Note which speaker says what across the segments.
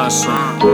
Speaker 1: нашу.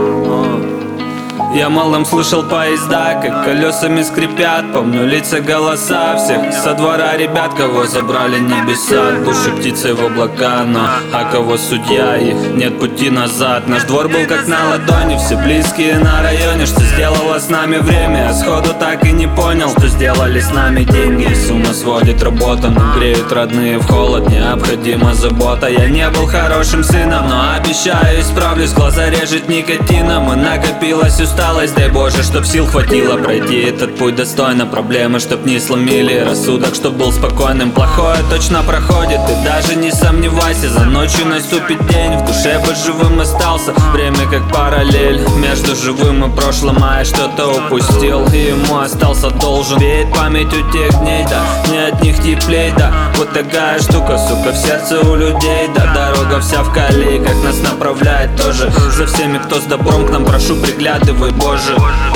Speaker 1: Я малым слышал поезда, как колесами скрипят. Помню лица, голоса всех со двора ребят, кого забрали небеса, души птицы в облака. Но а кого судья, и нет пути назад. Наш двор был как на ладони, все близкие на районе. Что сделало с нами время, я сходу так и не понял, что сделали с нами деньги. С ума сводит работа, но греют родные в холод. Необходима забота. Я не был хорошим сыном, но обещаю, исправлюсь. Глаза режет никотином, и накопилась усталость. Дай Боже, чтоб сил хватило пройти этот путь достойно. Проблемы, чтоб не сломили рассудок, чтоб был спокойным. Плохое точно проходит, ты даже не сомневайся. За ночью наступит день, в душе бы живым остался. Время как параллель между живым и прошлым. А я что-то упустил, и ему остался должен. Веет память у тех дней, да, не от них теплей, да. Вот такая штука, сука, в сердце у людей, да. Дорога вся в колейках, нас направляет тоже. За всеми, кто с добром к нам, прошу, приглядывай, Боже.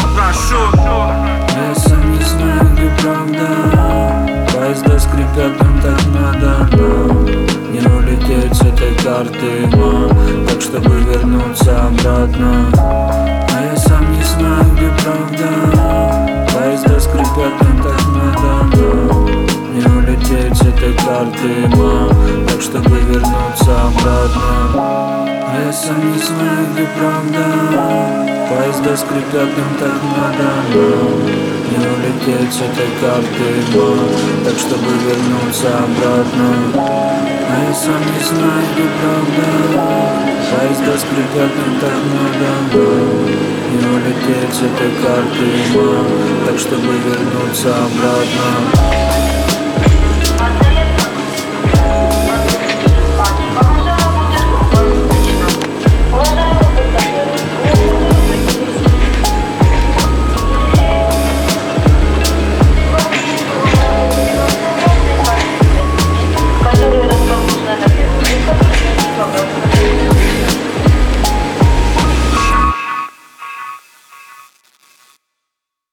Speaker 2: Я сам не знаю, где правда. Поезда скрипят, им так надо, но не улететь с этой карты, так чтобы вернуться обратно. А я сам не знаю, где правда. Поезда скрипят, им так надо, но не улететь с этой карты, так чтобы вернуться обратно. А я сам не знаю, где правда. Поезда скрипят, им так надо, но не улететь с этой карты, так чтобы вернуться обратно. А я сам не знаю, где правда. Поезда скрипят, им так надо, но не улететь с этой карты, так чтобы вернуться обратно.